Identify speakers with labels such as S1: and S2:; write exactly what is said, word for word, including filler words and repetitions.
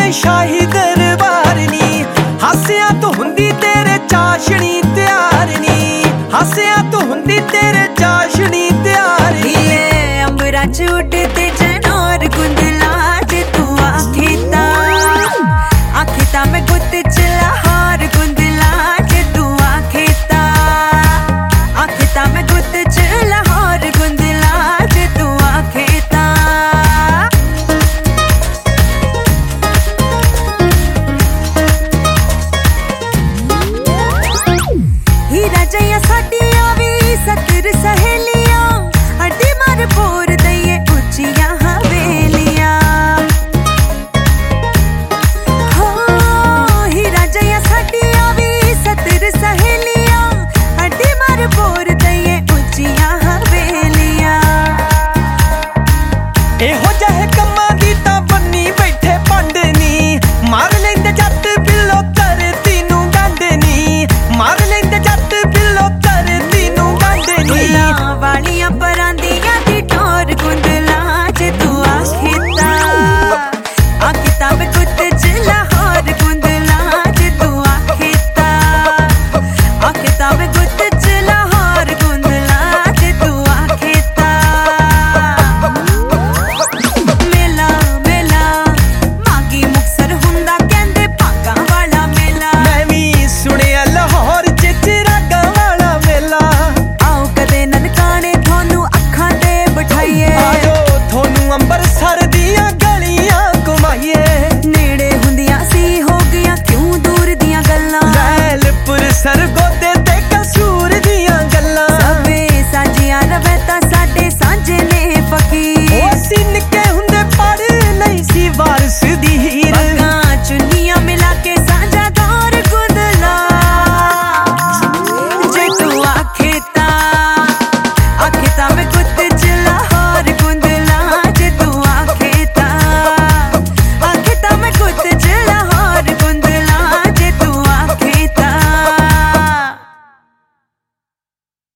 S1: शाही दरबार नी, हासिया तो हुंदी तेरे चाशनी त्यार नी, हासिया तो हुंदी तेरे चाशनी त्यार नी।
S2: अंबरा च उड़ते जनौर गुंदला जे तू आखिता आखिता में गुत च लाहौर गुंदला जे तू आखिता आखिता में गुत च लाहौर गुंदला जे तू आखिता। हीरा जया साडिया वी सतर सहेलियां अड्डी मार बोर दइए उचिया हवेलियां। हो हीरा जया साडिया वी सतर सहेलियां अड्डी मार बोर दइए उचिया हवेलियां।
S1: एहो जहे